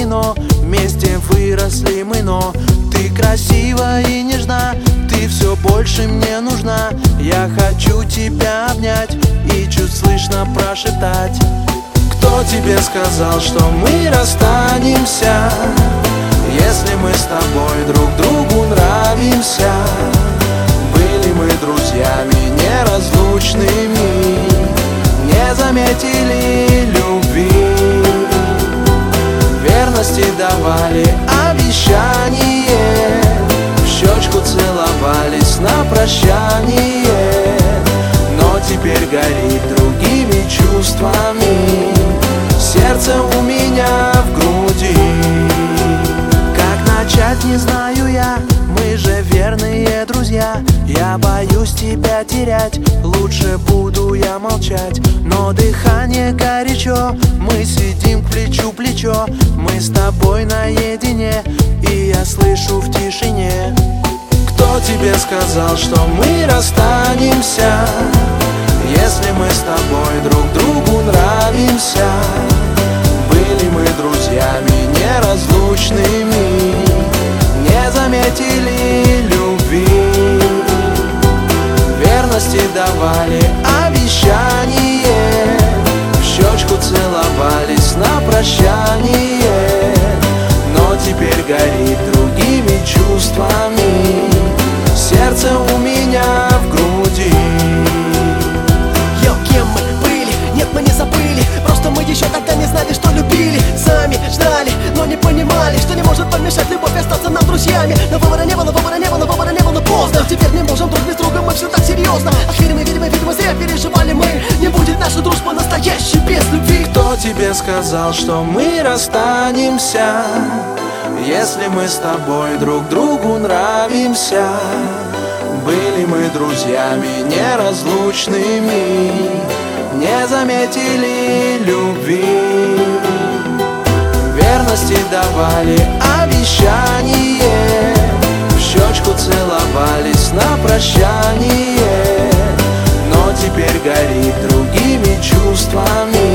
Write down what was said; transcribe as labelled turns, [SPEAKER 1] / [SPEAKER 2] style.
[SPEAKER 1] но вместе выросли мы, но ты красива и нежна, ты все больше мне нужна. Я хочу тебя обнять и чуть слышно прошептать: кто тебе сказал, что мы расстанемся, если мы с тобой друг другу нравимся? Были мы друзьями неразлучными, не заметили любви, верности давали обещание, в щечку целовались на прощание. Но теперь горит другими чувствами сердце у меня в груди. Как начать, не знаю я, мы же верные друзья. Я боюсь тебя терять, лучше буду я молчать. Но дыхание горячо, мы сидим плечу плечо, мы с тобой наедине, и я слышу в тишине: кто тебе сказал, что мы расстанемся, если мы с тобой друг другу нравимся? Были мы друзьями неразлучными, не заметили любви, верности давали обещание, в щечку целовались на прощание. Но теперь горит другими чувствами сердце у меня в груди.
[SPEAKER 2] Йо, кем мы были? Нет, мы не забыли, просто мы еще тогда не знали, что любили. Сами ждали, но не понимали, что не может помешать любовь остаться нам друзьями. Но выбора не было, выбора не было, выбора не было, поздно. Теперь не можем друг без друга, мы все так серьезно. Ах, видимо, зря переживали мы. Не будет наша дружба настоящей без любви.
[SPEAKER 1] Кто тебе сказал, что мы расстанемся, если мы с тобой друг другу нравимся? Были мы друзьями неразлучными, не заметили любви, верности давали обещание, в щечку целовались на прощание. Но теперь горит другими чувствами